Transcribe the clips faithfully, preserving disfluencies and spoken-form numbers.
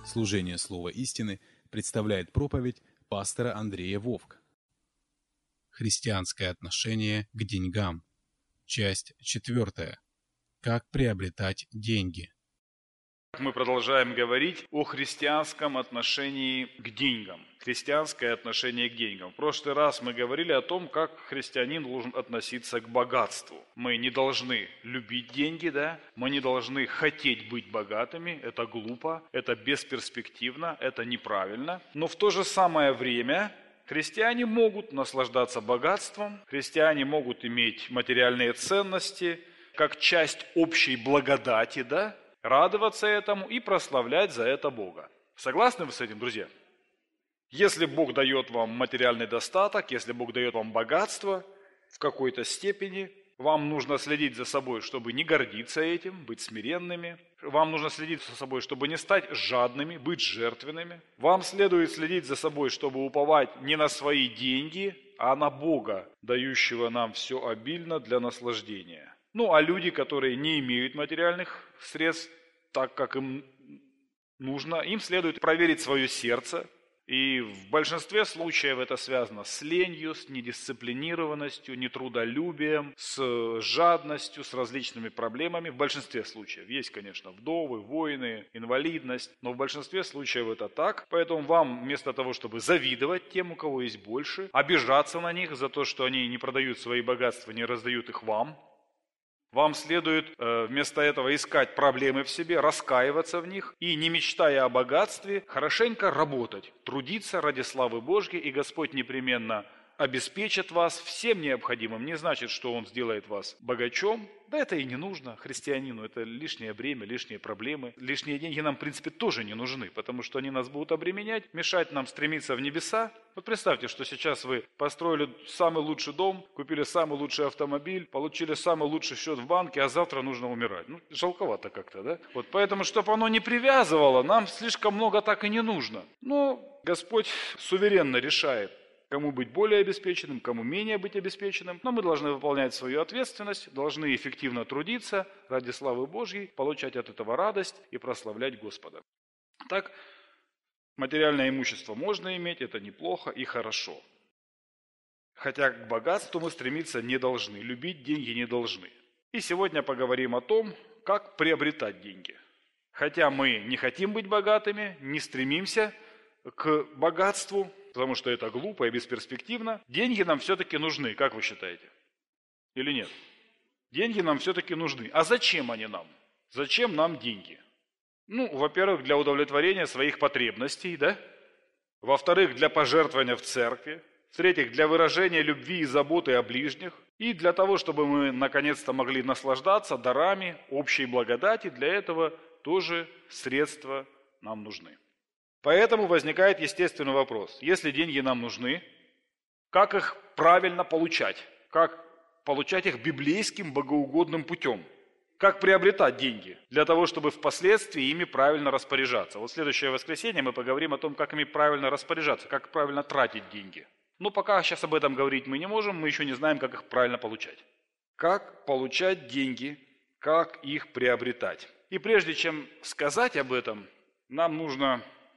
Служение Слова истины представляет проповедь пастора Андрея Вовк. Христианское отношение к деньгам. Часть четвертая. Как приобретать деньги. Мы продолжаем говорить о христианском отношении к деньгам. Христианское отношение к деньгам. В прошлый раз мы говорили о том, как христианин должен относиться к богатству. Мы не должны любить деньги, да? Мы не должны хотеть быть богатыми. Это глупо, это бесперспективно, это неправильно. Но в то же самое время христиане могут наслаждаться богатством, христиане могут иметь материальные ценности как часть общей благодати, да? Радоваться этому и прославлять за это Бога. Согласны вы с этим, друзья? Если Бог дает вам материальный достаток, если Бог дает вам богатство в какой-то степени, вам нужно следить за собой, чтобы не гордиться этим, быть смиренными. Вам нужно следить за собой, чтобы не стать жадными, быть жертвенными. Вам следует следить за собой, чтобы уповать не на свои деньги, а на Бога, дающего нам все обильно для наслаждения. Ну, а люди, которые не имеют материальных средств, так как им нужно, им следует проверить свое сердце. И в большинстве случаев это связано с ленью, с недисциплинированностью, нетрудолюбием, с жадностью, с различными проблемами. В большинстве случаев. Есть, конечно, вдовы, войны, инвалидность, но в большинстве случаев это так. Поэтому вам вместо того, чтобы завидовать тем, у кого есть больше, обижаться на них за то, что они не продают свои богатства, не раздают их вам, вам следует э, вместо этого искать проблемы в себе, раскаиваться в них и, не мечтая о богатстве, хорошенько работать, трудиться ради славы Божьей, и Господь непременно обеспечит вас всем необходимым. Не значит, что Он сделает вас богачом. Да это и не нужно христианину, это лишнее бремя, лишние проблемы. Лишние деньги нам, в принципе, тоже не нужны, потому что они нас будут обременять, мешать нам стремиться в небеса. Вот представьте, что сейчас вы построили самый лучший дом, купили самый лучший автомобиль, получили самый лучший счет в банке, а завтра нужно умирать. Ну, жалковато как-то, да? Вот поэтому, чтобы оно не привязывало, нам слишком много так и не нужно. Но Господь суверенно решает, кому быть более обеспеченным, кому менее быть обеспеченным. Но мы должны выполнять свою ответственность, должны эффективно трудиться ради славы Божьей, получать от этого радость и прославлять Господа. Так, материальное имущество можно иметь, это неплохо и хорошо. Хотя к богатству мы стремиться не должны, любить деньги не должны. И сегодня поговорим о том, как приобретать деньги. Хотя мы не хотим быть богатыми, не стремимся к богатству, потому что это глупо и бесперспективно, деньги нам все-таки нужны, как вы считаете? Или нет? Деньги нам все-таки нужны. А зачем они нам? Зачем нам деньги? Ну, во-первых, для удовлетворения своих потребностей, да? Во-вторых, для пожертвования в церкви. В-третьих, для выражения любви и заботы о ближних. И для того, чтобы мы наконец-то могли наслаждаться дарами общей благодати, для этого тоже средства нам нужны. Поэтому возникает естественный вопрос. Если деньги нам нужны, как их правильно получать? Как получать их библейским, богоугодным путем? Как приобретать деньги для того, чтобы впоследствии ими правильно распоряжаться? Вот в следующее воскресенье мы поговорим о том, как ими правильно распоряжаться, как правильно тратить деньги. Но пока сейчас об этом говорить мы не можем, мы еще не знаем, как их правильно получать. Как получать деньги, как их приобретать? И прежде чем сказать об этом, нам нужно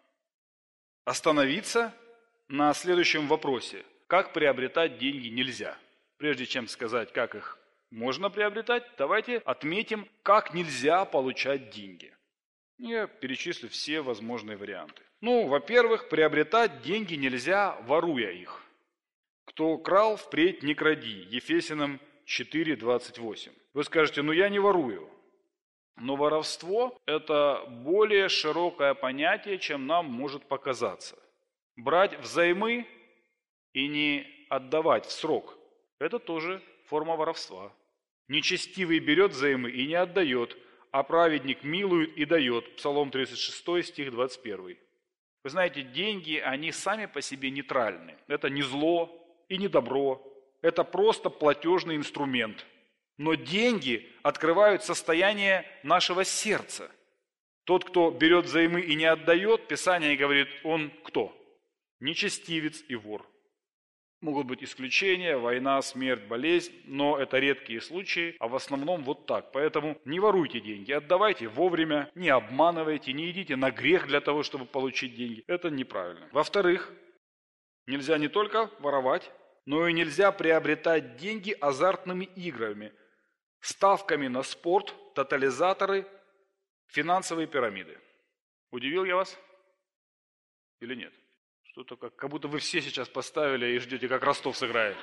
остановиться на следующем вопросе. Как приобретать деньги нельзя? Прежде чем сказать, как их можно приобретать, давайте отметим, как нельзя получать деньги. Я перечислю все возможные варианты. Ну, во-первых, приобретать деньги нельзя, воруя их. Кто крал, впредь не кради. Ефесянам четыре двадцать восемь. Вы скажете, ну я не ворую. Но воровство – это более широкое понятие, чем нам может показаться. Брать взаймы и не отдавать в срок – это тоже форма воровства. Нечестивый берет взаймы и не отдает, а праведник милует и дает. Псалом тридцать шесть, стих двадцать один. Вы знаете, деньги, они сами по себе нейтральны. Это не зло и не добро. Это просто платежный инструмент. Но деньги открывают состояние нашего сердца. Тот, кто берет взаймы и не отдает, Писание говорит, он кто? Нечестивец и вор. Могут быть исключения, война, смерть, болезнь, но это редкие случаи, а в основном вот так. Поэтому не воруйте деньги, отдавайте вовремя, не обманывайте, не идите на грех для того, чтобы получить деньги. Это неправильно. Во-вторых, нельзя не только воровать, но и нельзя приобретать деньги азартными играми, ставками на спорт, тотализаторы, финансовые пирамиды. Удивил я вас или нет? Что-то как, как будто вы все сейчас поставили и ждете, как Ростов сыграет.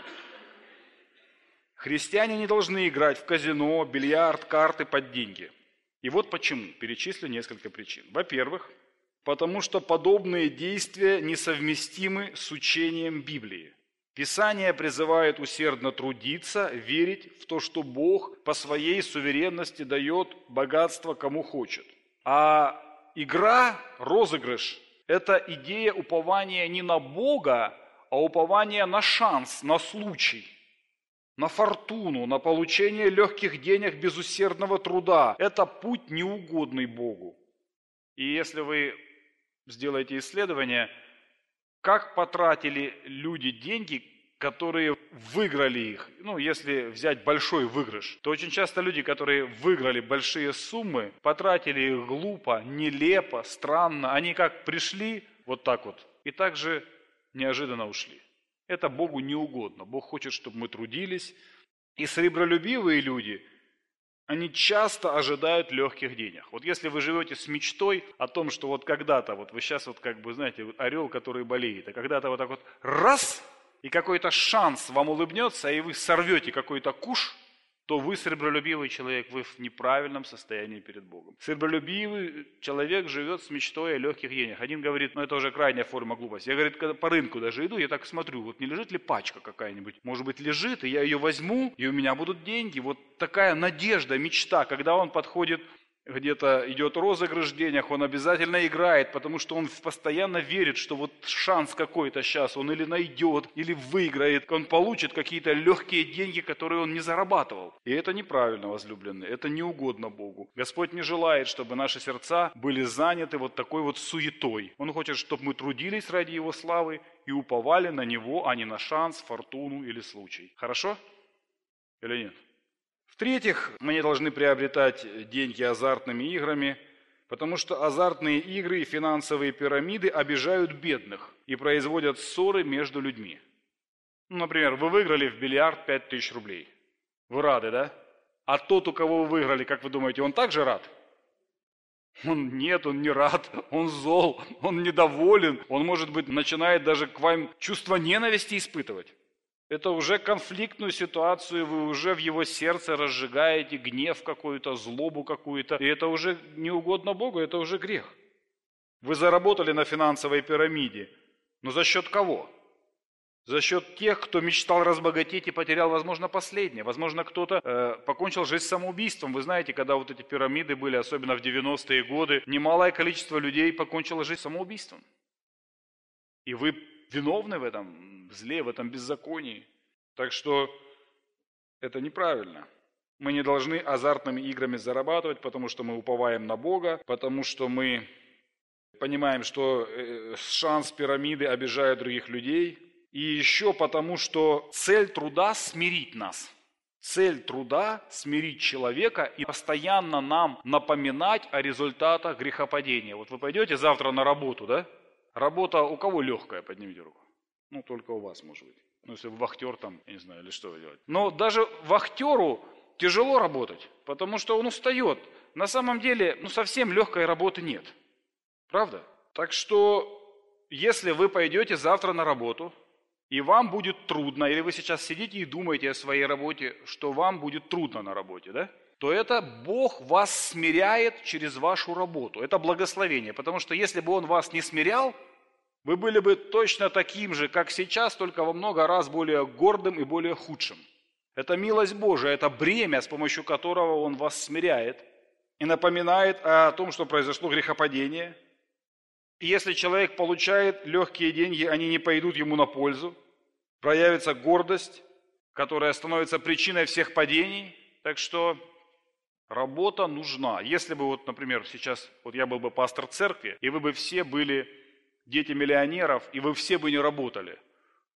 Христиане не должны играть в казино, бильярд, карты под деньги. И вот почему. Перечислю несколько причин. Во-первых, потому что подобные действия несовместимы с учением Библии. Писание призывает усердно трудиться, верить в то, что Бог по своей суверенности дает богатство кому хочет. А игра, розыгрыш – это идея упования не на Бога, а упования на шанс, на случай, на фортуну, на получение легких денег без усердного труда. Это путь неугодный Богу. И если вы сделаете исследование, как потратили люди деньги, которые выиграли их, ну, если взять большой выигрыш, то очень часто люди, которые выиграли большие суммы, потратили их глупо, нелепо, странно. Они как пришли вот так вот и так же неожиданно ушли. Это Богу не угодно. Бог хочет, чтобы мы трудились. И сребролюбивые люди, они часто ожидают легких денег. Вот если вы живете с мечтой о том, что вот когда-то, вот вы сейчас вот как бы, знаете, орел, который болеет, а когда-то вот так вот раз, и какой-то шанс вам улыбнется, и вы сорвете какой-то куш, то вы сребролюбивый человек, вы в неправильном состоянии перед Богом. Сребролюбивый человек живет с мечтой о легких денег. Один говорит, ну это уже крайняя форма глупости. Я, говорит, когда по рынку даже иду, я так смотрю, вот не лежит ли пачка какая-нибудь? Может быть, лежит, и я ее возьму, и у меня будут деньги. Вот такая надежда, мечта, когда он подходит, где-то идет розыгрыш денег, он обязательно играет, потому что он постоянно верит, что вот шанс какой-то сейчас он или найдет, или выиграет, он получит какие-то легкие деньги, которые он не зарабатывал. И это неправильно, возлюбленные, это не угодно Богу. Господь не желает, чтобы наши сердца были заняты вот такой вот суетой. Он хочет, чтобы мы трудились ради Его славы и уповали на Него, а не на шанс, фортуну или случай. Хорошо? Или нет? В-третьих, мы не должны приобретать деньги азартными играми, потому что азартные игры и финансовые пирамиды обижают бедных и производят ссоры между людьми. Ну, например, вы выиграли в бильярд пять тысяч рублей. Вы рады, да? А тот, у кого вы выиграли, как вы думаете, он также рад? Он нет, он не рад, он зол, он недоволен, он, может быть, начинает даже к вам чувство ненависти испытывать. Это уже конфликтную ситуацию, вы уже в его сердце разжигаете гнев какой-то, злобу какую-то. И это уже не угодно Богу, это уже грех. Вы заработали на финансовой пирамиде. Но за счет кого? За счет тех, кто мечтал разбогатеть и потерял, возможно, последнее. Возможно, кто-то э, покончил жизнь самоубийством. Вы знаете, когда вот эти пирамиды были, особенно в девяностые годы, немалое количество людей покончило жизнь самоубийством. И вы виновны в этом зле, в этом беззаконии. Так что это неправильно. Мы не должны азартными играми зарабатывать, потому что мы уповаем на Бога, потому что мы понимаем, что шанс пирамиды обижает других людей. И еще потому, что цель труда – смирить нас. Цель труда – смирить человека и постоянно нам напоминать о результатах грехопадения. Вот вы пойдете завтра на работу, да? Работа у кого легкая? Поднимите руку. Ну, только у вас, может быть. Ну, если вы вахтер там, я не знаю, или что вы делаете. Но даже вахтеру тяжело работать, потому что он устает. На самом деле, ну, совсем легкой работы нет. Правда? Так что, если вы пойдете завтра на работу, и вам будет трудно, или вы сейчас сидите и думаете о своей работе, что вам будет трудно на работе, да? То это Бог вас смиряет через вашу работу. Это благословение, потому что если бы Он вас не смирял, вы были бы точно таким же, как сейчас, только во много раз более гордым и более худшим. Это милость Божия, это бремя, с помощью которого Он вас смиряет и напоминает о том, что произошло грехопадение. И если человек получает легкие деньги, они не пойдут ему на пользу, проявится гордость, которая становится причиной всех падений. Так что работа нужна. Если бы, вот, например, сейчас вот я был бы пастор церкви, и вы бы все были дети миллионеров, и вы все бы не работали,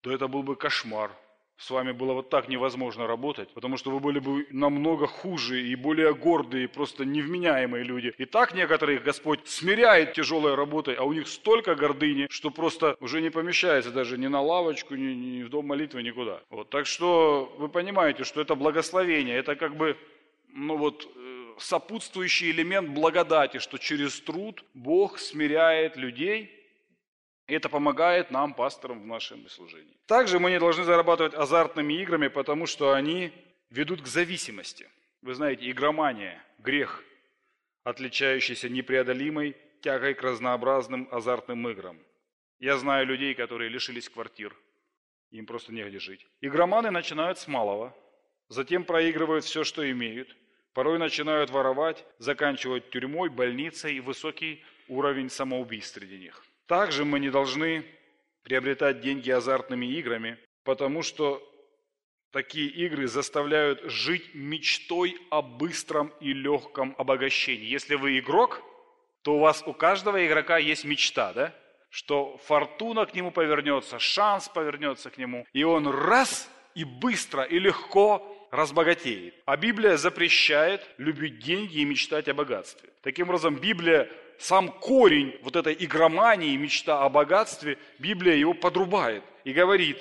то это был бы кошмар. С вами было вот так невозможно работать, потому что вы были бы намного хуже и более гордые, просто невменяемые люди. И так некоторых Господь смиряет тяжелой работой, а у них столько гордыни, что просто уже не помещается даже ни на лавочку, ни, ни в дом молитвы, никуда. Вот. Так что вы понимаете, что это благословение, это как бы, ну вот, сопутствующий элемент благодати, что через труд Бог смиряет людей. И это помогает нам, пасторам, в нашем служении. Также мы не должны зарабатывать азартными играми, потому что они ведут к зависимости. Вы знаете, игромания – грех, отличающийся непреодолимой тягой к разнообразным азартным играм. Я знаю людей, которые лишились квартир, им просто негде жить. Игроманы начинают с малого, затем проигрывают все, что имеют, порой начинают воровать, заканчивают тюрьмой, больницей и высокий уровень самоубийств среди них. Также мы не должны приобретать деньги азартными играми, потому что такие игры заставляют жить мечтой о быстром и легком обогащении. Если вы игрок, то у вас у каждого игрока есть мечта, да? Что фортуна к нему повернется, шанс повернется к нему, и он раз и быстро и легко разбогатеет. А Библия запрещает любить деньги и мечтать о богатстве. Таким образом, Библия, сам корень вот этой игромании, мечта о богатстве, Библия его подрубает и говорит,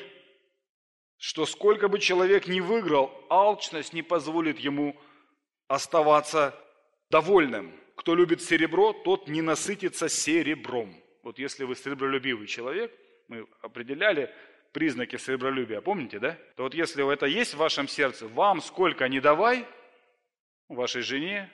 что сколько бы человек ни выиграл, алчность не позволит ему оставаться довольным. Кто любит серебро, тот не насытится серебром. Вот если вы серебролюбивый человек, мы определяли признаки серебролюбия, помните, да? То вот если это есть в вашем сердце, вам сколько ни давай, вашей жене,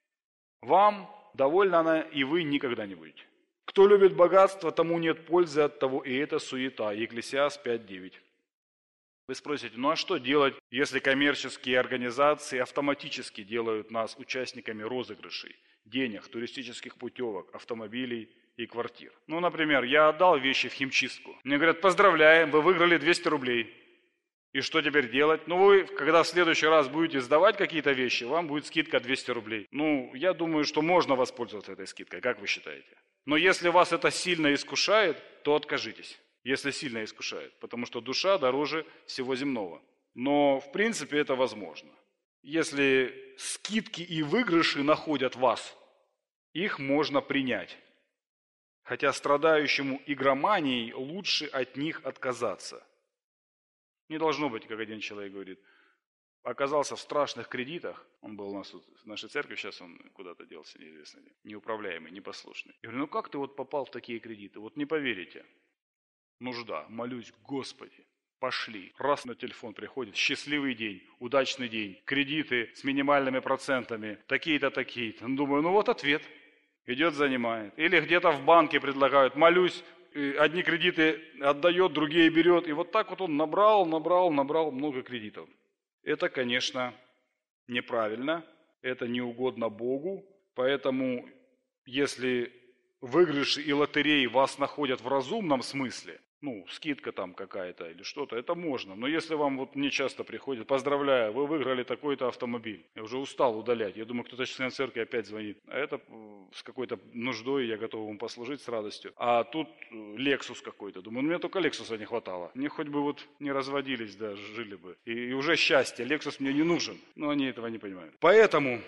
вам довольна она, и вы никогда не будете. Кто любит богатство, тому нет пользы от того, и это суета. Екклесиаст пять девять. Вы спросите, ну а что делать, если коммерческие организации автоматически делают нас участниками розыгрышей, денег, туристических путевок, автомобилей и квартир? Ну, например, я отдал вещи в химчистку. Мне говорят, поздравляем, вы выиграли двести рублей. И что теперь делать? Ну, вы, когда в следующий раз будете сдавать какие-то вещи, вам будет скидка двести рублей. Ну, я думаю, что можно воспользоваться этой скидкой, как вы считаете? Но если вас это сильно искушает, то откажитесь, если сильно искушает, потому что душа дороже всего земного. Но, в принципе, это возможно. Если скидки и выигрыши находят вас, их можно принять. Хотя страдающему игроманией лучше от них отказаться. Не должно быть, как один человек говорит, оказался в страшных кредитах, он был у нас тут, в нашей церкви, сейчас он куда-то делся, неизвестно где, неуправляемый, непослушный. Я говорю, ну как ты вот попал в такие кредиты? Вот не поверите. Нужда, молюсь, Господи, пошли. Раз на телефон приходит, счастливый день, удачный день, кредиты с минимальными процентами, такие-то, такие-то. Думаю, ну вот ответ. Идет, занимает. Или где-то в банке предлагают, молюсь, одни кредиты отдает, другие берет. И вот так вот он набрал, набрал, набрал много кредитов. Это, конечно, неправильно, это не угодно Богу. Поэтому, если выигрыши и лотереи вас находят в разумном смысле, ну, скидка там какая-то или что-то, это можно. Но если вам, вот мне часто приходит, поздравляю, вы выиграли такой-то автомобиль. Я уже устал удалять. Я думаю, кто-то член церкви опять звонит. А это с какой-то нуждой, я готов вам послужить с радостью. А тут Lexus какой-то. Думаю, ну, мне только Lexus не хватало. Мне хоть бы вот не разводились, да, жили бы. И, и уже счастье. Lexus мне не нужен. Но они этого не понимают. Поэтому...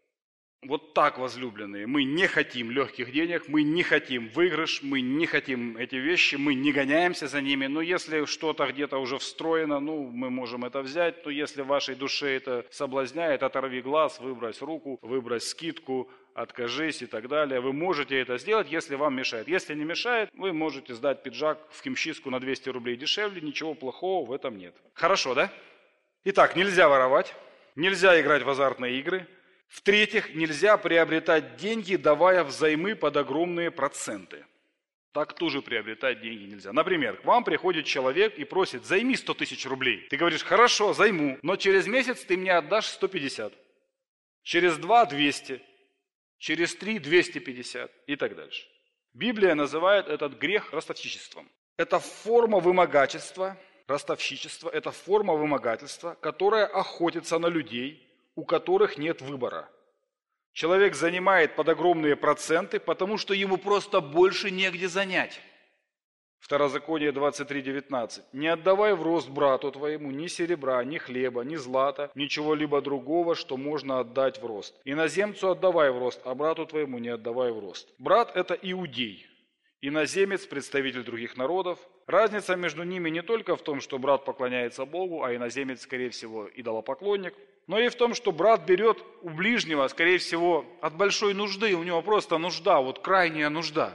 Вот так, возлюбленные, мы не хотим легких денег, мы не хотим выигрыш, мы не хотим эти вещи, мы не гоняемся за ними. Но если что-то где-то уже встроено, ну, мы можем это взять. Но если в вашей душе это соблазняет, оторви глаз, выбрось руку, выбрось скидку, откажись и так далее. Вы можете это сделать, если вам мешает. Если не мешает, вы можете сдать пиджак в химчистку на двести рублей дешевле, ничего плохого в этом нет. Хорошо, да? Итак, нельзя воровать, нельзя играть в азартные игры. В-третьих, нельзя приобретать деньги, давая взаймы под огромные проценты. Так тоже приобретать деньги нельзя. Например, к вам приходит человек и просит, займи сто тысяч рублей. Ты говоришь, хорошо, займу, но через месяц ты мне отдашь сто пятьдесят. Через два – двести. Через три – двести пятьдесят и так дальше. Библия называет этот грех ростовщичеством. Это форма вымогательства, ростовщичество, это форма вымогательства, которая охотится на людей, у которых нет выбора. Человек занимает под огромные проценты, потому что ему просто больше негде занять. Второзаконие двадцать три девятнадцать. «Не отдавай в рост брату твоему ни серебра, ни хлеба, ни злата, ничего-либо другого, что можно отдать в рост. Иноземцу отдавай в рост, а брату твоему не отдавай в рост». Брат – это иудей. Иноземец – представитель других народов. Разница между ними не только в том, что брат поклоняется Богу, а иноземец, скорее всего, идолопоклонник, но и в том, что брат берет у ближнего, скорее всего, от большой нужды, у него просто нужда, вот крайняя нужда.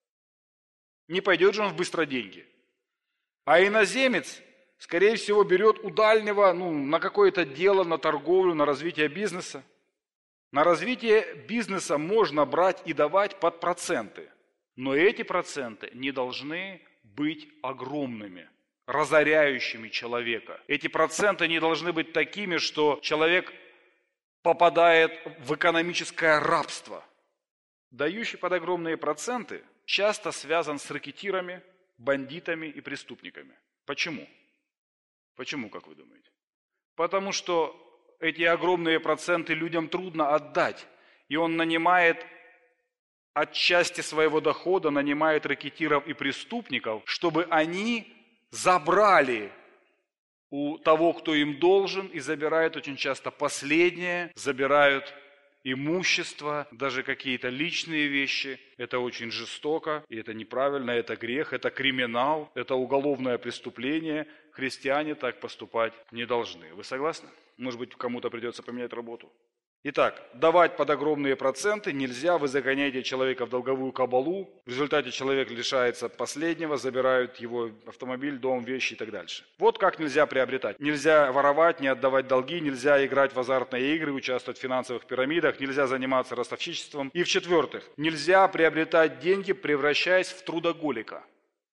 Не пойдет же он в быстро деньги. А иноземец, скорее всего, берет у дальнего ну, на какое-то дело, на торговлю, на развитие бизнеса. На развитие бизнеса можно брать и давать под проценты. Но эти проценты не должны быть огромными, разоряющими человека. Эти проценты не должны быть такими, что человек попадает в экономическое рабство. Дающий под огромные проценты часто связан с рэкетирами, бандитами и преступниками. Почему? Почему, как вы думаете? Потому что эти огромные проценты людям трудно отдать, и он нанимает от части своего дохода, нанимает рэкетиров и преступников, чтобы они забрали у того, кто им должен, и забирают очень часто последнее, забирают имущество, даже какие-то личные вещи. Это очень жестоко, и это неправильно, это грех, это криминал, это уголовное преступление. Христиане так поступать не должны. Вы согласны? Может быть, кому-то придется поменять работу. Итак, давать под огромные проценты нельзя, вы загоняете человека в долговую кабалу, в результате человек лишается последнего, забирают его автомобиль, дом, вещи и так дальше. Вот как нельзя приобретать. Нельзя воровать, не отдавать долги, нельзя играть в азартные игры, участвовать в финансовых пирамидах, нельзя заниматься ростовщичеством. И в-четвертых, нельзя приобретать деньги, превращаясь в трудоголика.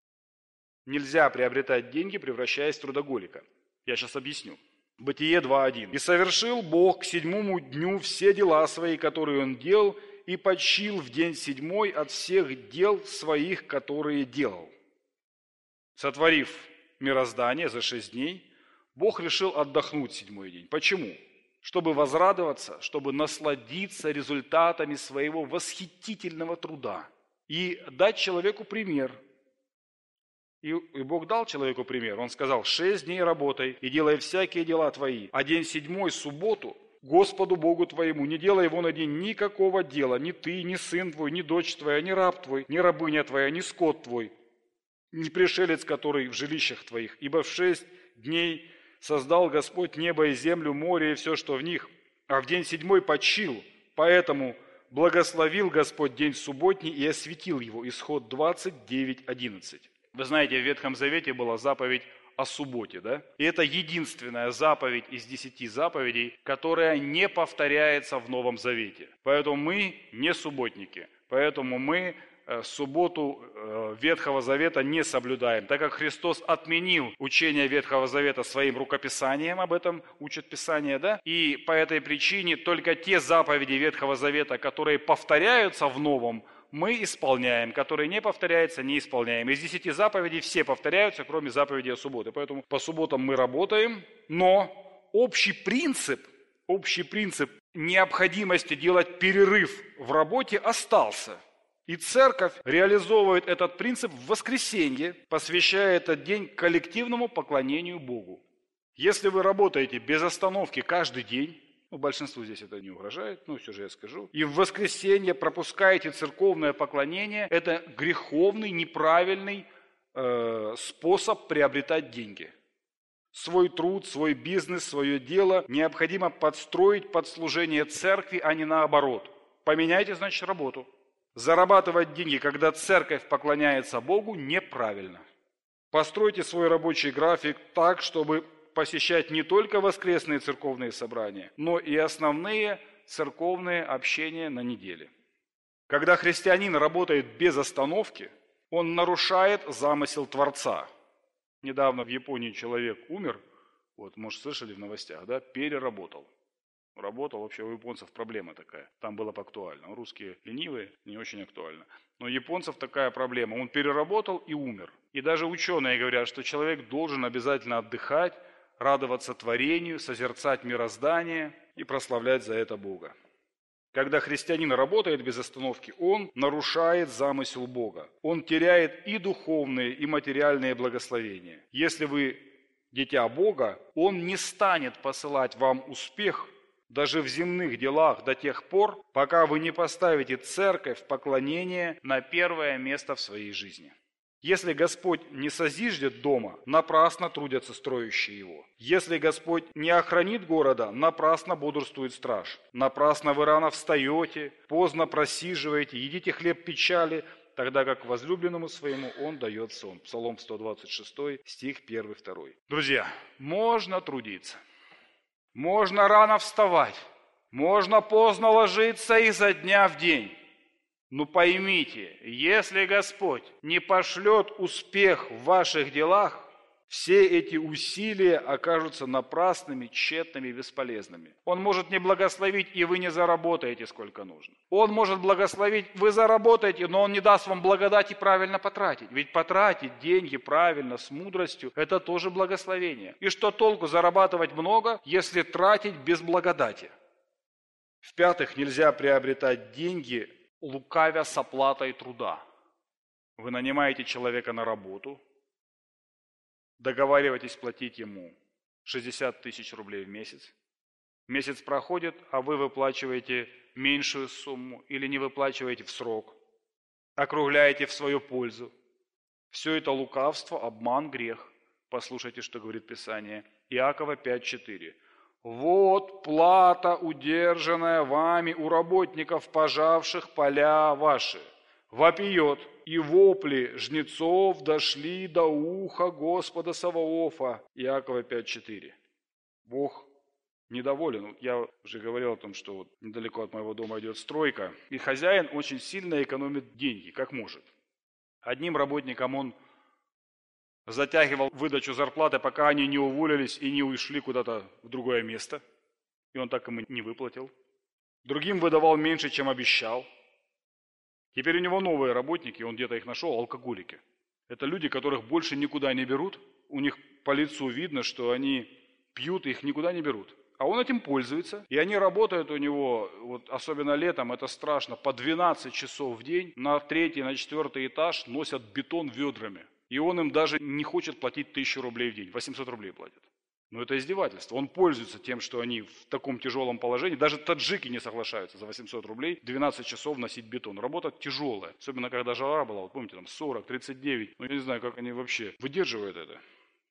Нельзя приобретать деньги, превращаясь в трудоголика. Я сейчас объясню. Бытие два один. «И совершил Бог к седьмому дню все дела свои, которые Он делал, и почил в день седьмой от всех дел своих, которые делал». Сотворив мироздание за шесть дней, Бог решил отдохнуть седьмой день. Почему? Чтобы возрадоваться, чтобы насладиться результатами своего восхитительного труда и дать человеку пример. И, и Бог дал человеку пример. Он сказал: шесть дней работай и делай всякие дела твои, а день седьмой, субботу, Господу Богу твоему, не делай его на день никакого дела, ни ты, ни сын твой, ни дочь твоя, ни раб твой, ни рабыня твоя, ни скот твой, ни пришелец, который в жилищах твоих. Ибо в шесть дней создал Господь небо и землю, море и все, что в них, а в день седьмой почил. Поэтому благословил Господь день субботний и осветил его». Исход двадцать девять одиннадцать. Вы знаете, в Ветхом Завете была заповедь о субботе, да? И это единственная заповедь из десяти заповедей, которая не повторяется в Новом Завете. Поэтому мы не субботники, поэтому мы субботу Ветхого Завета не соблюдаем, так как Христос отменил учение Ветхого Завета своим рукописанием, об этом учит Писание, да? И по этой причине только те заповеди Ветхого Завета, которые повторяются в Новом, мы исполняем, которые не повторяются, не исполняем. Из десяти заповедей все повторяются, кроме заповеди о субботе. Поэтому по субботам мы работаем, но общий принцип, общий принцип необходимости делать перерыв в работе остался. И церковь реализовывает этот принцип в воскресенье, посвящая этот день коллективному поклонению Богу. Если вы работаете без остановки каждый день, ну, большинству здесь это не угрожает, но все же я скажу. И в воскресенье пропускаете церковное поклонение, это греховный, неправильный э, способ приобретать деньги. Свой труд, свой бизнес, свое дело необходимо подстроить под служение церкви, а не наоборот. Поменяйте, значит, работу. Зарабатывать деньги, когда церковь поклоняется Богу, неправильно. Постройте свой рабочий график так, чтобы посещать не только воскресные церковные собрания, но и основные церковные общения на неделе. Когда христианин работает без остановки, он нарушает замысел Творца. Недавно в Японии человек умер, вот, может, слышали в новостях, да, переработал. Работал, вообще у японцев проблема такая, там было бы актуально. Русские ленивые, не очень актуально. Но у японцев такая проблема, он переработал и умер. И даже ученые говорят, что человек должен обязательно отдыхать, радоваться творению, созерцать мироздание и прославлять за это Бога. Когда христианин работает без остановки, он нарушает замысел Бога. Он теряет и духовные, и материальные благословения. Если вы дитя Бога, Он не станет посылать вам успех даже в земных делах до тех пор, пока вы не поставите церковь поклонения на первое место в своей жизни. Если Господь не созиждет дома, напрасно трудятся строящие его. Если Господь не охранит города, напрасно бодрствует страж. Напрасно вы рано встаете, поздно просиживаете, едите хлеб печали, тогда как возлюбленному своему Он дает сон. Псалом сто двадцать шесть, стих один-два. Друзья, можно трудиться, можно рано вставать, можно поздно ложиться изо дня в день. Но поймите, если Господь не пошлет успех в ваших делах, все эти усилия окажутся напрасными, тщетными, бесполезными. Он может не благословить, и вы не заработаете сколько нужно. Он может благословить, вы заработаете, но Он не даст вам благодати правильно потратить. Ведь потратить деньги правильно, с мудростью, это тоже благословение. И что толку зарабатывать много, если тратить без благодати? В-пятых, нельзя приобретать деньги, лукавя с оплатой труда. Вы нанимаете человека на работу, договариваетесь платить ему шестьдесят тысяч рублей в месяц. Месяц проходит, а вы выплачиваете меньшую сумму или не выплачиваете в срок, округляете в свою пользу. Все это лукавство, обман, грех. Послушайте, что говорит Писание. Иакова пять четыре. «Вот плата, удержанная вами у работников, пожавших поля ваши. Вопиет, и вопли жнецов дошли до уха Господа Саваофа». Иакова пять четыре. Бог недоволен. Я уже говорил о том, что вот недалеко от моего дома идет стройка, и хозяин очень сильно экономит деньги, как может. Одним работникам он затягивал выдачу зарплаты, пока они не уволились и не ушли куда-то в другое место. И он так им и не выплатил. Другим выдавал меньше, чем обещал. Теперь у него новые работники, он где-то их нашел, алкоголики. Это люди, которых больше никуда не берут. У них по лицу видно, что они пьют, их никуда не берут. А он этим пользуется. И они работают у него, вот особенно летом, это страшно, по двенадцать часов в день на третий, на четвертый этаж носят бетон ведрами. И он им даже не хочет платить тысячу рублей в день, восемьсот рублей платит. Но это издевательство. Он пользуется тем, что они в таком тяжелом положении. Даже таджики не соглашаются за восемьсот рублей двенадцать часов носить бетон. Работа тяжелая. Особенно, когда жара была, вот помните, там сорок, тридцать девять. Ну, я не знаю, как они вообще выдерживают это.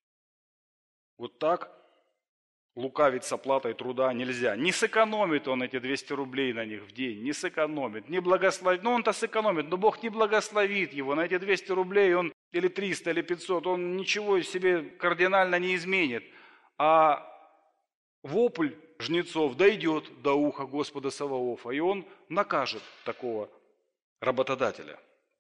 Вот так лукавить с оплатой труда нельзя. Не сэкономит он эти двести рублей на них в день, не сэкономит, не благословит. Ну, он-то сэкономит, но Бог не благословит его. На эти двести рублей он, или триста, или пятьсот, он ничего себе кардинально не изменит. А вопль жнецов дойдет до уха Господа Саваофа, и он накажет такого работодателя.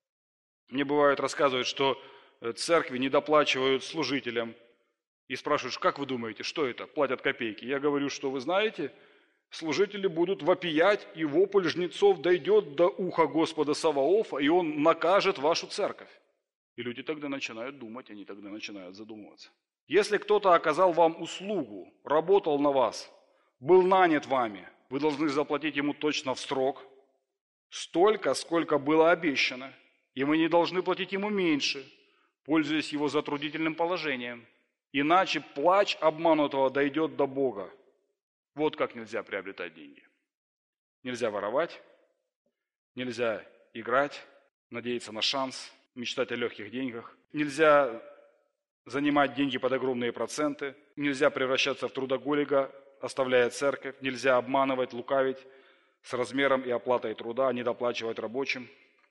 Мне бывает рассказывают, что церкви недоплачивают служителям, и спрашивают, как вы думаете, что это? Платят копейки. Я говорю, что вы знаете, служители будут вопиять, и вопль жнецов дойдет до уха Господа Саваофа, и он накажет вашу церковь. И люди тогда начинают думать, они тогда начинают задумываться. Если кто-то оказал вам услугу, работал на вас, был нанят вами, вы должны заплатить ему точно в срок, столько, сколько было обещано, и вы не должны платить ему меньше, пользуясь его затруднительным положением. Иначе плач обманутого дойдет до Бога. Вот как нельзя приобретать деньги. Нельзя воровать, нельзя играть, надеяться на шанс, мечтать о легких деньгах. Нельзя занимать деньги под огромные проценты. Нельзя превращаться в трудоголика, оставляя церковь. Нельзя обманывать, лукавить с размером и оплатой труда, недоплачивать рабочим.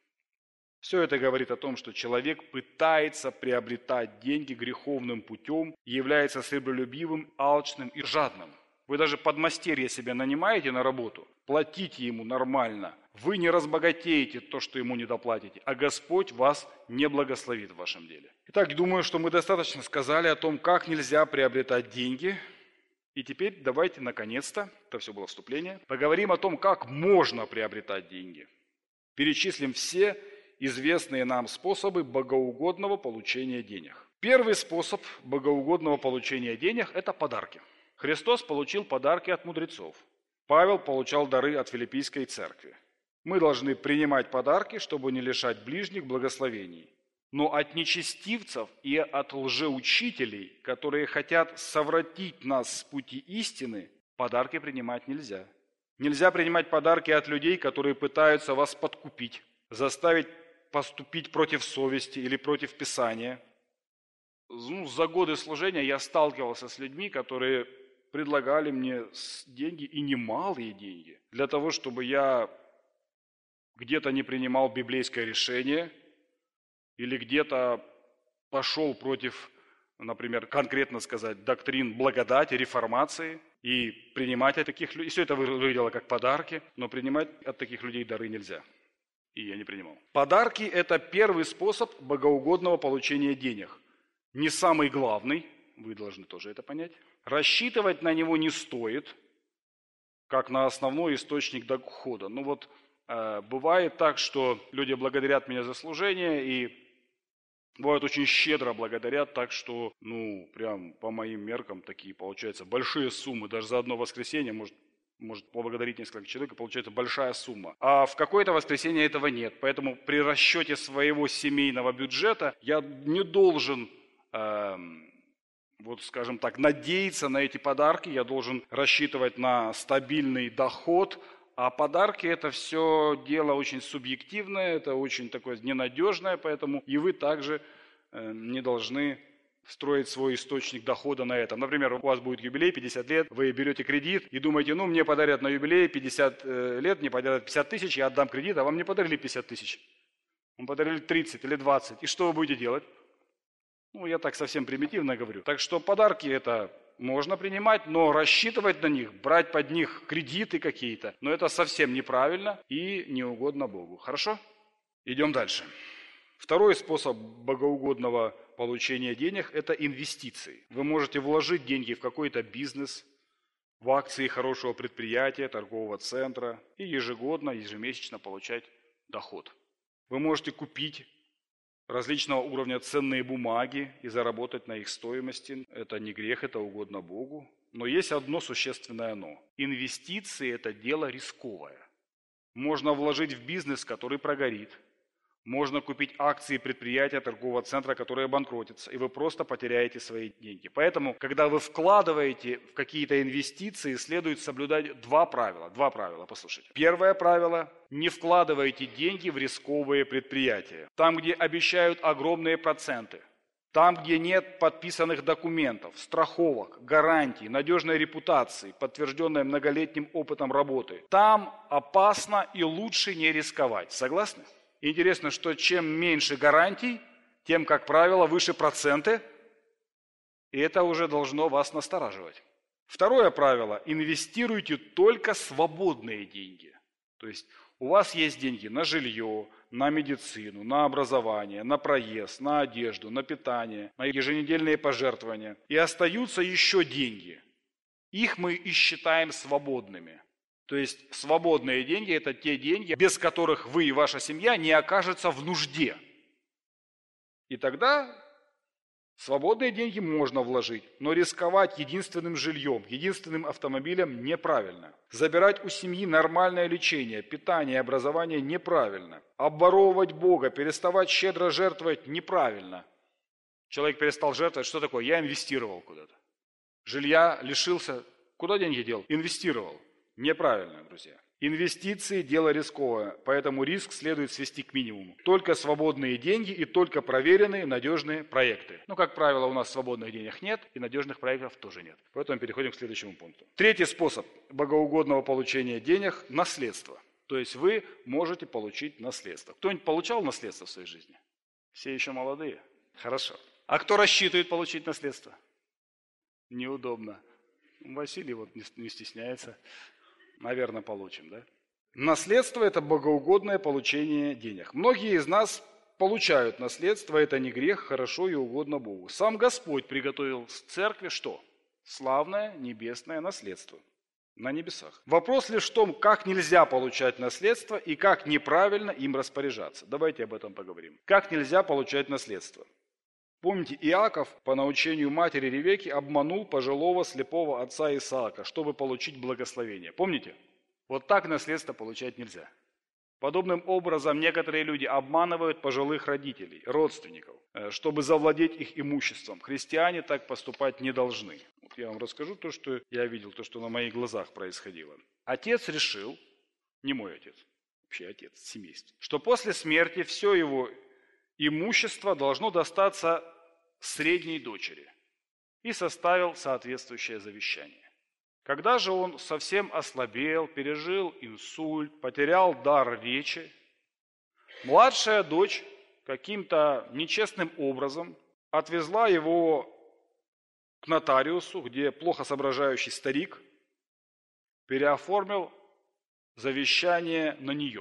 Все это говорит о том, что человек пытается приобретать деньги греховным путем, является сребролюбивым, алчным и жадным. Вы даже подмастерье себе нанимаете на работу, платите ему нормально. Вы не разбогатеете то, что ему не доплатите, а Господь вас не благословит в вашем деле. Итак, думаю, что мы достаточно сказали о том, как нельзя приобретать деньги. И теперь давайте, наконец-то, это все было вступление, поговорим о том, как можно приобретать деньги. Перечислим все известные нам способы богоугодного получения денег. Первый способ богоугодного получения денег – это подарки. Христос получил подарки от мудрецов. Павел получал дары от Филиппийской церкви. Мы должны принимать подарки, чтобы не лишать ближних благословений. Но от нечестивцев и от лжеучителей, которые хотят совратить нас с пути истины, подарки принимать нельзя. Нельзя принимать подарки от людей, которые пытаются вас подкупить, заставить поступить против совести или против Писания. Ну, за годы служения я сталкивался с людьми, которые предлагали мне деньги, и немалые деньги, для того, чтобы я где-то не принимал библейское решение или где-то пошел против, например, конкретно сказать, доктрин благодати, реформации, и принимать от таких людей. И все это выглядело как подарки, но принимать от таких людей дары нельзя. И я не принимал. Подарки – это первый способ богоугодного получения денег. Не самый главный, вы должны тоже это понять. Рассчитывать на него не стоит, как на основной источник дохода. Ну вот э, бывает так, что люди благодарят меня за служение, и бывает очень щедро благодарят, так что, ну, прям по моим меркам такие получаются большие суммы. Даже за одно воскресенье может, может поблагодарить несколько человек, и получается большая сумма. А в какое-то воскресенье этого нет. Поэтому при расчете своего семейного бюджета я не должен, э, вот скажем так, надеяться на эти подарки. Я должен рассчитывать на стабильный доход. А подарки – это все дело очень субъективное, это очень такое ненадежное, поэтому и вы также не должны строить свой источник дохода на этом. Например, у вас будет юбилей, пятьдесят лет, вы берете кредит и думаете, ну, мне подарят на юбилей пятьдесят лет, мне подарят пятьдесят тысяч, я отдам кредит, а вам не подарили пятьдесят тысяч. Вам подарили тридцать или двадцать. И что вы будете делать? Ну, я так совсем примитивно говорю. Так что подарки – это можно принимать, но рассчитывать на них, брать под них кредиты какие-то, но это совсем неправильно и не угодно Богу. Хорошо? Идем дальше. Второй способ богоугодного получения денег – это инвестиции. Вы можете вложить деньги в какой-то бизнес, в акции хорошего предприятия, торгового центра и ежегодно, ежемесячно получать доход. Вы можете купить различного уровня ценные бумаги и заработать на их стоимости. Это не грех, это угодно Богу. Но есть одно существенное «но». Инвестиции – это дело рисковое. Можно вложить в бизнес, который прогорит. Можно купить акции предприятия, торгового центра, которые обанкротятся, и вы просто потеряете свои деньги. Поэтому, когда вы вкладываете в какие-то инвестиции, следует соблюдать два правила. Два правила, послушайте. Первое правило – не вкладывайте деньги в рисковые предприятия. Там, где обещают огромные проценты, там, где нет подписанных документов, страховок, гарантий, надежной репутации, подтвержденной многолетним опытом работы. Там опасно и лучше не рисковать. Согласны? Интересно, что чем меньше гарантий, тем, как правило, выше проценты, и это уже должно вас настораживать. Второе правило – инвестируйте только свободные деньги. То есть у вас есть деньги на жилье, на медицину, на образование, на проезд, на одежду, на питание, на еженедельные пожертвования. И остаются еще деньги. Их мы и считаем свободными. То есть свободные деньги – это те деньги, без которых вы и ваша семья не окажется в нужде. И тогда свободные деньги можно вложить, но рисковать единственным жильем, единственным автомобилем неправильно. Забирать у семьи нормальное лечение, питание, образование неправильно. Обворовывать Бога, переставать щедро жертвовать неправильно. Человек перестал жертвовать, что такое? Я инвестировал куда-то. Жилья лишился, куда деньги дел? Инвестировал. Неправильно, друзья. Инвестиции – дело рисковое, поэтому риск следует свести к минимуму. Только свободные деньги и только проверенные, надежные проекты. Ну, как правило, у нас свободных денег нет и надежных проектов тоже нет. Поэтому переходим к следующему пункту. Третий способ богоугодного получения денег – наследство. То есть вы можете получить наследство. Кто-нибудь получал наследство в своей жизни? Все еще молодые? Хорошо. А кто рассчитывает получить наследство? Неудобно. Василий вот не стесняется. Наверное, получим, да? Наследство – это богоугодное получение денег. Многие из нас получают наследство, это не грех, хорошо и угодно Богу. Сам Господь приготовил в церкви что? Славное небесное наследство на небесах. Вопрос лишь в том, как нельзя получать наследство и как неправильно им распоряжаться. Давайте об этом поговорим. Как нельзя получать наследство? Помните, Иаков по научению матери Ревекки обманул пожилого слепого отца Исаака, чтобы получить благословение. Помните? Вот так наследство получать нельзя. Подобным образом некоторые люди обманывают пожилых родителей, родственников, чтобы завладеть их имуществом. Христиане так поступать не должны. Вот я вам расскажу то, что я видел, то, что на моих глазах происходило. Отец решил, не мой отец, вообще отец семейства, что после смерти все его имущество должно достаться средней дочери, и составил соответствующее завещание. Когда же он совсем ослабел, пережил инсульт, потерял дар речи, младшая дочь каким-то нечестным образом отвезла его к нотариусу, где плохо соображающий старик переоформил завещание на нее.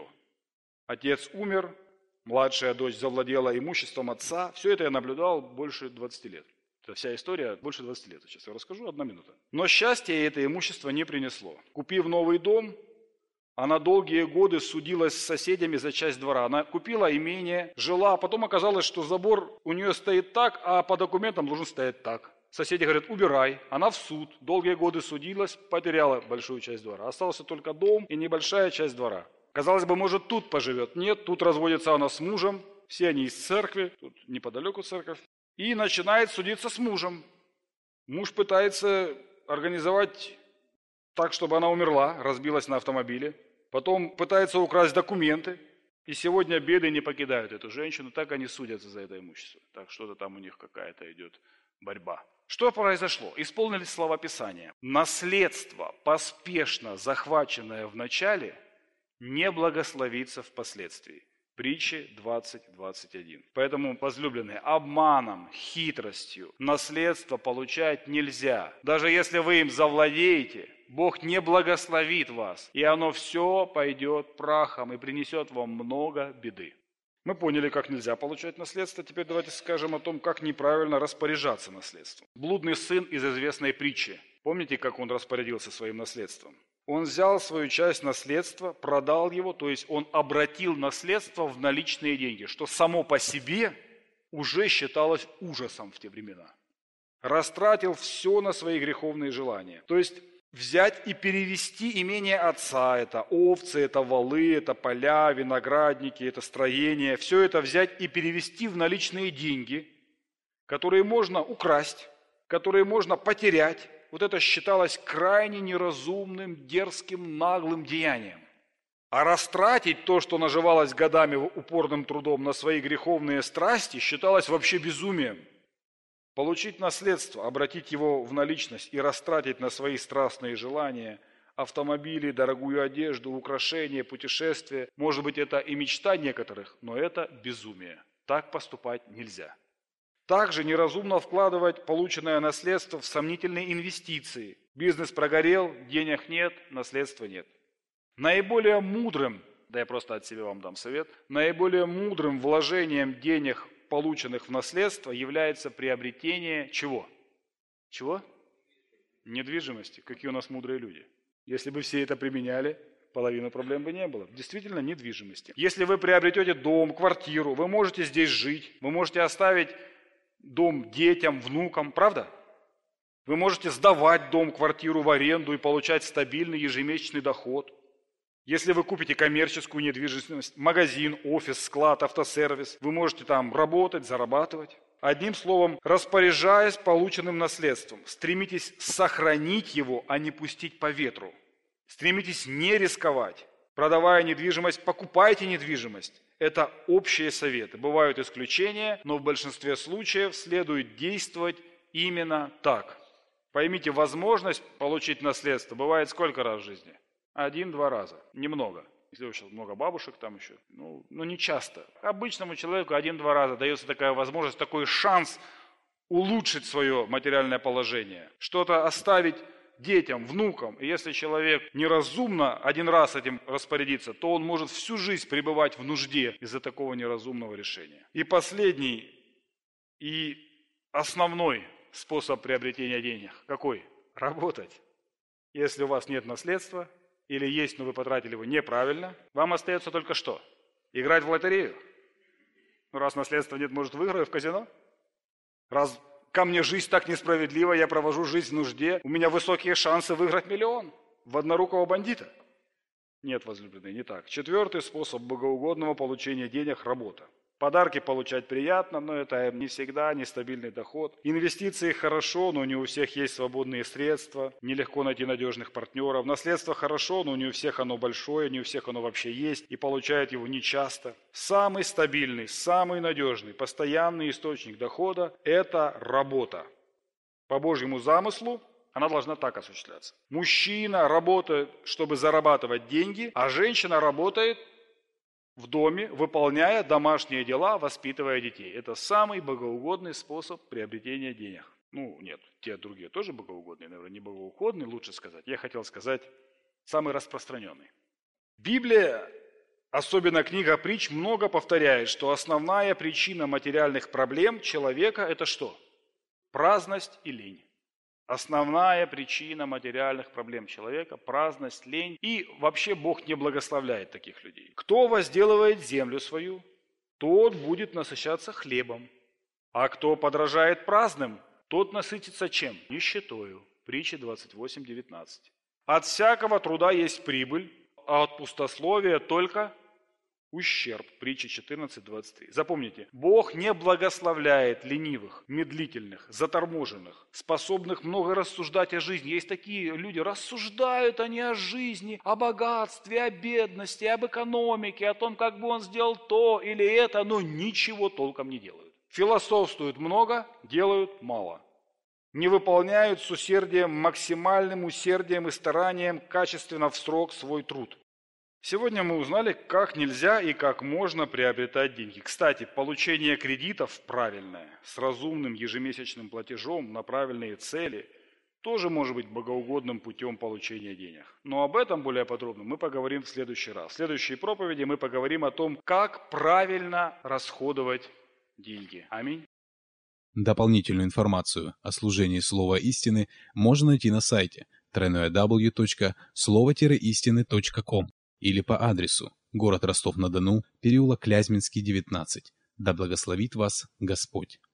Отец умер, младшая дочь завладела имуществом отца. Все это я наблюдал больше двадцати лет. Это вся история больше двадцати лет. Сейчас я расскажу, одна минута. Но счастье ей это имущество не принесло. Купив новый дом, она долгие годы судилась с соседями за часть двора. Она купила имение, жила, а потом оказалось, что забор у нее стоит так, а по документам должен стоять так. Соседи говорят, убирай. Она в суд. Долгие годы судилась, потеряла большую часть двора. Остался только дом и небольшая часть двора. Казалось бы, может, тут поживет. Нет, тут разводится она с мужем. Все они из церкви, тут неподалеку церковь. И начинает судиться с мужем. Муж пытается организовать так, чтобы она умерла, разбилась на автомобиле. Потом пытается украсть документы. И сегодня беды не покидают эту женщину. Так они судятся за это имущество. Так что-то там у них какая-то идет борьба. Что произошло? Исполнились слова Писания. Наследство, поспешно захваченное в начале, не благословится впоследствии. Притчи двадцать двадцать один. Поэтому, возлюбленные, обманом, хитростью наследство получать нельзя. Даже если вы им завладеете, Бог не благословит вас, и оно все пойдет прахом и принесет вам много беды. Мы поняли, как нельзя получать наследство. Теперь давайте скажем о том, как неправильно распоряжаться наследством. Блудный сын из известной притчи. Помните, как он распорядился своим наследством? Он взял свою часть наследства, продал его, то есть он обратил наследство в наличные деньги, что само по себе уже считалось ужасом в те времена. Растратил все на свои греховные желания. То есть взять и перевести имение отца, это овцы, это валы, это поля, виноградники, это строение, все это взять и перевести в наличные деньги, которые можно украсть, которые можно потерять. Вот это считалось крайне неразумным, дерзким, наглым деянием. А растратить то, что наживалось годами упорным трудом на свои греховные страсти, считалось вообще безумием. Получить наследство, обратить его в наличность и растратить на свои страстные желания, автомобили, дорогую одежду, украшения, путешествия, может быть, это и мечта некоторых, но это безумие. Так поступать нельзя. Также неразумно вкладывать полученное наследство в сомнительные инвестиции. Бизнес прогорел, денег нет, наследства нет. Наиболее мудрым, да я просто от себя вам дам совет, наиболее мудрым вложением денег, полученных в наследство, является приобретение чего? Чего? Недвижимости. Какие у нас мудрые люди. Если бы все это применяли, половины проблем бы не было. Действительно, недвижимости. Если вы приобретете дом, квартиру, вы можете здесь жить, вы можете оставить дом детям, внукам, правда? Вы можете сдавать дом, квартиру в аренду и получать стабильный ежемесячный доход. Если вы купите коммерческую недвижимость, магазин, офис, склад, автосервис, вы можете там работать, зарабатывать. Одним словом, распоряжаясь полученным наследством, стремитесь сохранить его, а не пустить по ветру. Стремитесь не рисковать. Продавая недвижимость, покупайте недвижимость. Это общие советы. Бывают исключения, но в большинстве случаев следует действовать именно так. Поймите, возможность получить наследство бывает сколько раз в жизни? Один-два раза. Немного. Если у вас много бабушек там еще. Ну, ну не часто. Обычному человеку один-два раза дается такая возможность, такой шанс улучшить свое материальное положение. Что-то оставить детям, внукам. И если человек неразумно один раз этим распорядится, то он может всю жизнь пребывать в нужде из-за такого неразумного решения. И последний и основной способ приобретения денег. Какой? Работать. Если у вас нет наследства, или есть, но вы потратили его неправильно, вам остается только что? Играть в лотерею? Ну, раз наследства нет, может, выиграю в казино? Раз ко мне жизнь так несправедлива, я провожу жизнь в нужде, у меня высокие шансы выиграть миллион в однорукого бандита. Нет, возлюбленные, не так. Четвертый способ богоугодного получения денег – работа. Подарки получать приятно, но это не всегда нестабильный доход. Инвестиции хорошо, но не у всех есть свободные средства. Нелегко найти надежных партнеров. Наследство хорошо, но не у всех оно большое, не у всех оно вообще есть. И получают его нечасто. Самый стабильный, самый надежный, постоянный источник дохода – это работа. По Божьему замыслу она должна так осуществляться. Мужчина работает, чтобы зарабатывать деньги, а женщина работает в доме, выполняя домашние дела, воспитывая детей. Это самый богоугодный способ приобретения денег. Ну, нет, те другие тоже богоугодные, наверное, не богоугодные, лучше сказать. Я хотел сказать, самый распространенный. Библия, особенно книга Притч, много повторяет, что основная причина материальных проблем человека – это что? Праздность и лень. Основная причина материальных проблем человека – праздность, лень. И вообще Бог не благословляет таких людей. Кто возделывает землю свою, тот будет насыщаться хлебом. А кто подражает праздным, тот насытится чем? Нищетою. Притча двадцать восемь девятнадцать. От всякого труда есть прибыль, а от пустословия только ущерб. Притча четырнадцать двадцать три. Запомните, Бог не благословляет ленивых, медлительных, заторможенных, способных много рассуждать о жизни. Есть такие люди, рассуждают они о жизни, о богатстве, о бедности, об экономике, о том, как бы он сделал то или это, но ничего толком не делают. Философствуют много, делают мало. Не выполняют с усердием, максимальным усердием и старанием качественно в срок свой труд. Сегодня мы узнали, как нельзя и как можно приобретать деньги. Кстати, получение кредитов правильное, с разумным ежемесячным платежом на правильные цели, тоже может быть богоугодным путем получения денег. Но об этом более подробно мы поговорим в следующий раз. В следующей проповеди мы поговорим о том, как правильно расходовать деньги. Аминь. Дополнительную информацию о служении Слова Истины можно найти на сайте дабл ю дабл ю дабл ю точка слово истины точка ком или по адресу город Ростов-на-Дону, переулок Клязьминский, девятнадцать. Да благословит вас Господь!